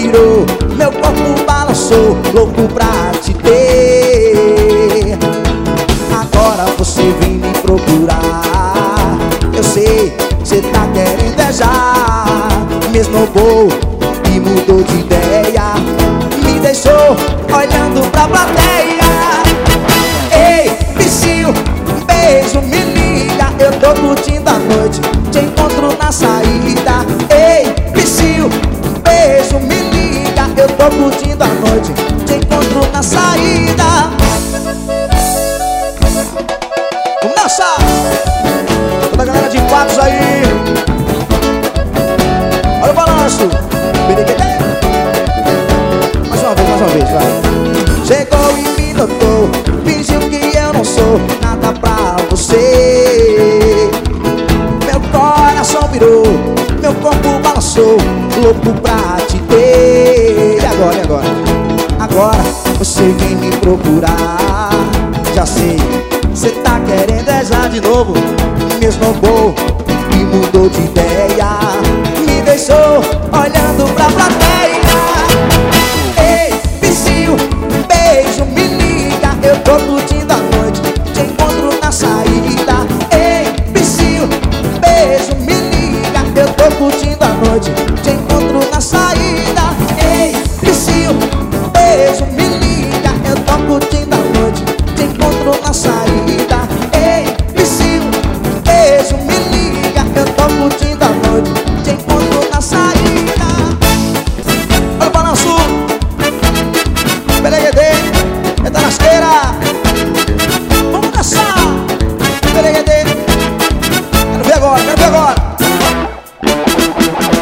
virou, meu corpo balançou, louco pra te ter. Agora você vem me procurar, eu sei, cê tá querendo é já. Me esnobou e mudou de ideia, me deixou olhando pra plateia. Ei, bichinho, beijo, me liga, eu tô curtindo a noite, te encontro na saída. Ei, bichinho, beijo, me liga, eu tô curtindo a noite, te encontro na saída. Vamos dançar! Toda a galera de quadros aí, olha o balanço. Mais uma vez, vai. Chegou e me notou, fingiu que eu não sou nada pra você. Meu coração virou, meu corpo balançou, louco pra te ter. E agora, e agora? Agora você vem me procurar, já sei, cê tá querendo é já de novo. Me esnobou e mudou de ideia, me deixou olhando pra plateia. Ei, bichinho, beijo, me liga, eu tô curtindo a noite, te encontro na saída. Ei, bichinho, beijo, me liga, eu tô curtindo a noite, te encontro na saída. Ei, bichinho, beijo, me liga, eu tô curtindo a noite, te encontro na saída. Ei, bichinho, beijo, me liga, eu tô curtindo a noite, te encontro na saída. Olha o balanço, Beneguedê.